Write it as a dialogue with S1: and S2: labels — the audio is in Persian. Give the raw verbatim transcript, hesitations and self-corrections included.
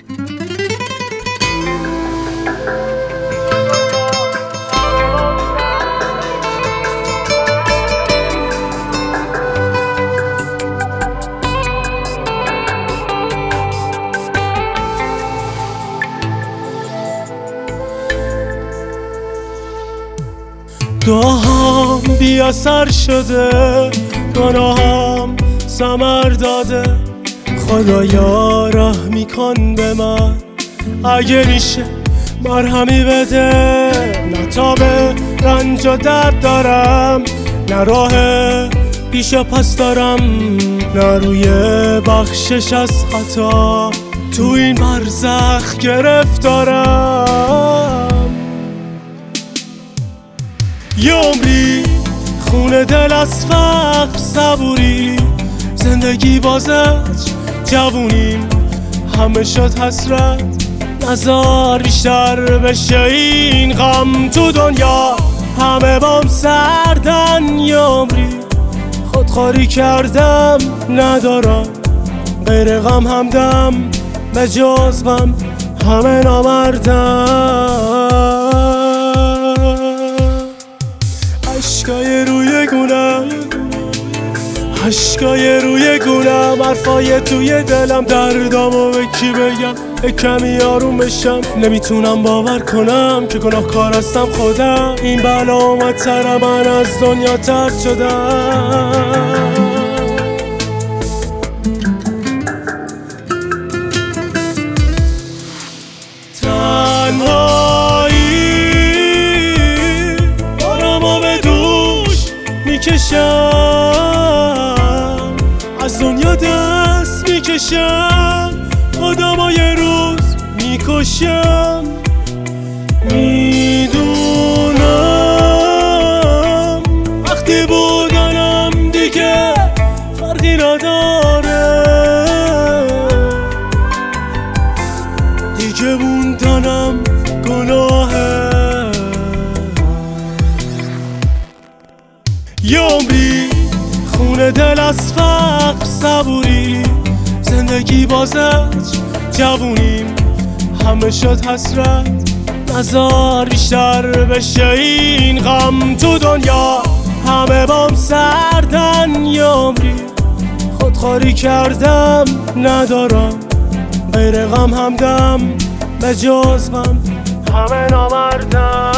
S1: دعاهام بی اثر شده، گناهام ثمر داده. خدایا رحم کن به من، اگه میشه مرهمی بده. نه تاب رنج و درد دارم، نه راه پیش و پس دارم، نه روی بخشش از خطا تو این برزخ گرفتارم. یه عمری خونه دل از فقر صبوری، زندگی بازش جوونیم همه شد حسرت. نزار بیشتر بشه این غم تو دنیا، همه بام سردن. یه عمری خودخواری کردم، ندارم غیر غم همدم، به جز غم همه نامردم. عشقای روی گونم، عشقای روی گونم، حرفای توی دلم، دردامو به کی بگم؟ کمی آروم بشم. نمیتونم باور کنم که گناهکار هستم خودم. این بلا اومد سرم، من از دنیا طرد شدم. میکشم از دنیا دست میکشم، خودمو یه روز میکشم. میدونم وقتی بودنم دیگه فرقی نداره، دیگه موندنم گناهه. یه عمری خونه دل از فقر صبوری، زندگی بازش جوونیم همه شد حسرت. نزار بیشتر بشه این غم تو دنیا، همه بام سردن. یه عمری خودخواری کردم، ندارم غیر غم همدم، به جز غم همه نامردم.